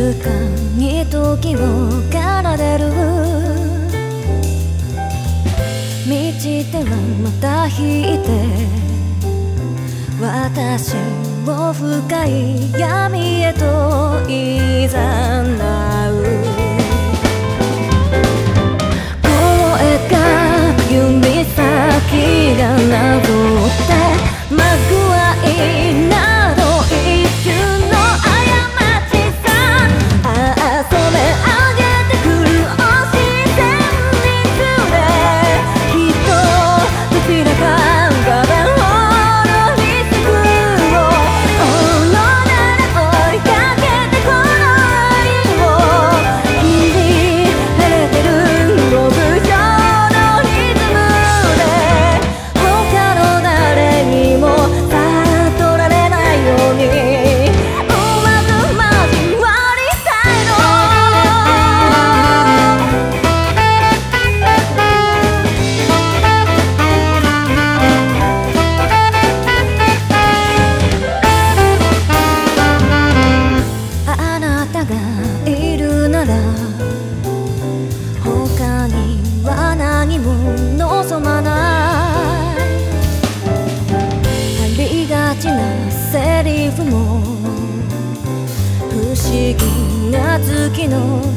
静かに時を奏でる。満ちてはまた引いて私を深い闇へと誘う。声が指先がなぞってまぐわいなど一瞬の過ちさ。染め上げてくる押し線につれきっとどちらかが弁護のリスクをおのなら追いかけてこの愛を切り晴れてる極上のリズムで他の誰にも悟られないようにうまく交わりたいの。あなたがいるなら他には何も望まない。ありがちなセリフも不思議な月の